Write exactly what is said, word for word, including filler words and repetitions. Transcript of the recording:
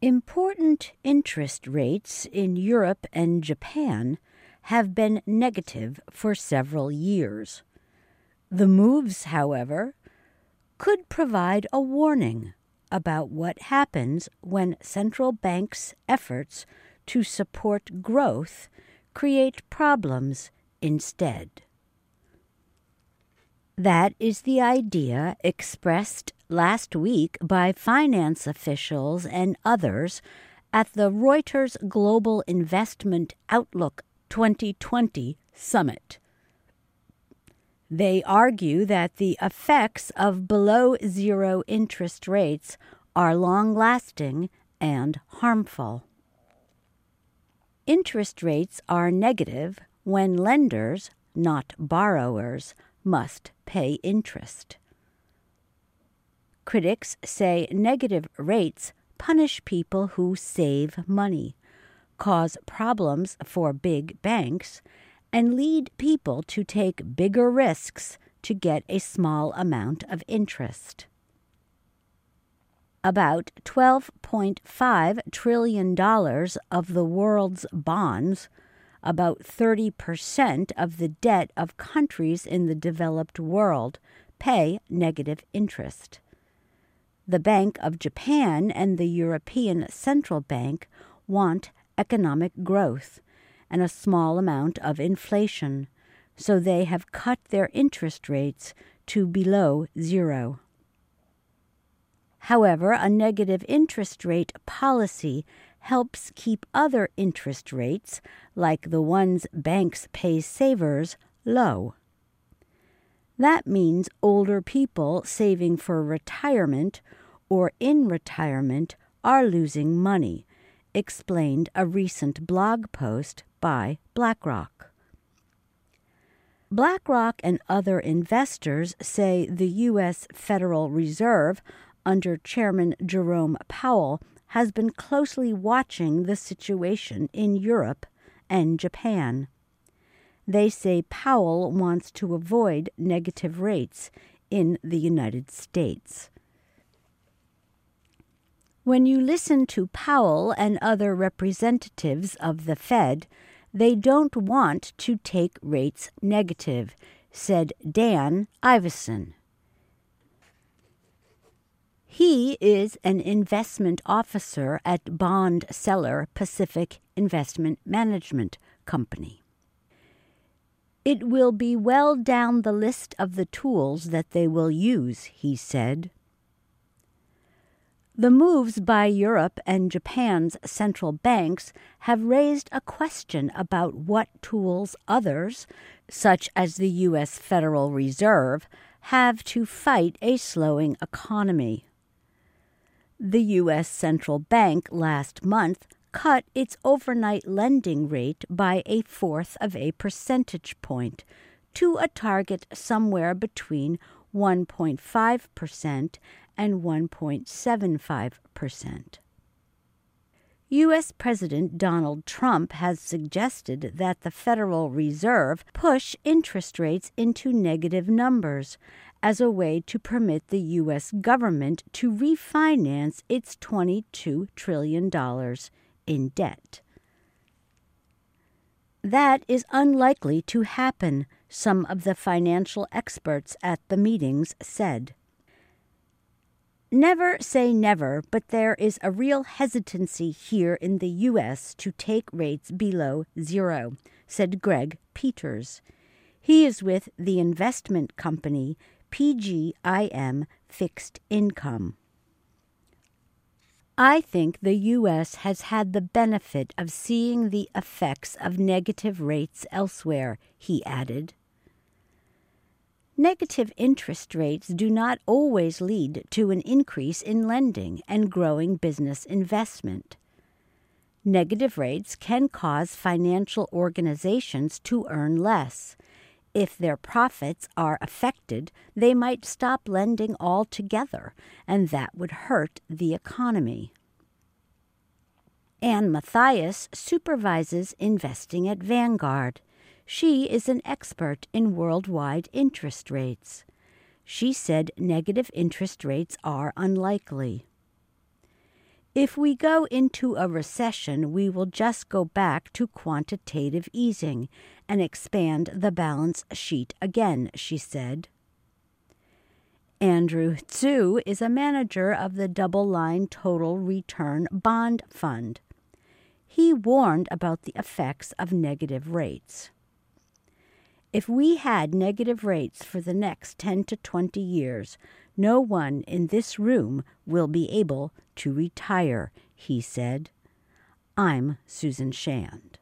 Important interest rates in Europe and Japan have been negative for several years. The moves, however, could provide a warning about what happens when central banks' efforts to support growth create problems instead. That is the idea expressed last week by finance officials and others at the Reuters Global Investment Outlook twenty twenty Summit. They argue that the effects of below-zero interest rates are long-lasting and harmful. Interest rates are negative when lenders, not borrowers, must pay interest. Critics say negative rates punish people who save money, cause problems for big banks, and lead people to take bigger risks to get a small amount of interest. About twelve point five trillion dollars of the world's bonds, about thirty percent of the debt of countries in the developed world, pay negative interest. The Bank of Japan and the European Central Bank want economic growth and a small amount of inflation, so they have cut their interest rates to below zero. However, a negative interest rate policy helps keep other interest rates, like the ones banks pay savers, low. That means older people saving for retirement or in retirement are losing money, explained a recent blog post by BlackRock. BlackRock and other investors say the U S Federal Reserve, under Chairman Jerome Powell, has been closely watching the situation in Europe and Japan. They say Powell wants to avoid negative rates in the United States. When you listen to Powell and other representatives of the Fed, they don't want to take rates negative, said Dan Ivascyn. He is an investment officer at bond seller Pacific Investment Management Company. It will be well down the list of the tools that they will use, he said. The moves by Europe and Japan's central banks have raised a question about what tools others, such as the U S Federal Reserve, have to fight a slowing economy. The U S Central Bank last month cut its overnight lending rate by a fourth of a percentage point to a target somewhere between one point five percent and one point seven five percent. U S President Donald Trump has suggested that the Federal Reserve push interest rates into negative numbers as a way to permit the U S government to refinance its twenty-two trillion dollars in debt. That is unlikely to happen, some of the financial experts at the meetings said. Never say never, but there is a real hesitancy here in the U S to take rates below zero, said Greg Peters. He is with the investment company P G I M Fixed Income. I think the U S has had the benefit of seeing the effects of negative rates elsewhere, he added. Negative interest rates do not always lead to an increase in lending and growing business investment. Negative rates can cause financial organizations to earn less. If their profits are affected, they might stop lending altogether, and that would hurt the economy. Ann Mathias supervises investing at Vanguard. She is an expert in worldwide interest rates. She said negative interest rates are unlikely. If we go into a recession, we will just go back to quantitative easing and expand the balance sheet again, she said. Andrew Tsu is a manager of the Double Line Total Return Bond Fund. He warned about the effects of negative rates. If we had negative rates for the next ten to twenty years, no one in this room will be able to retire, he said. I'm Susan Shand.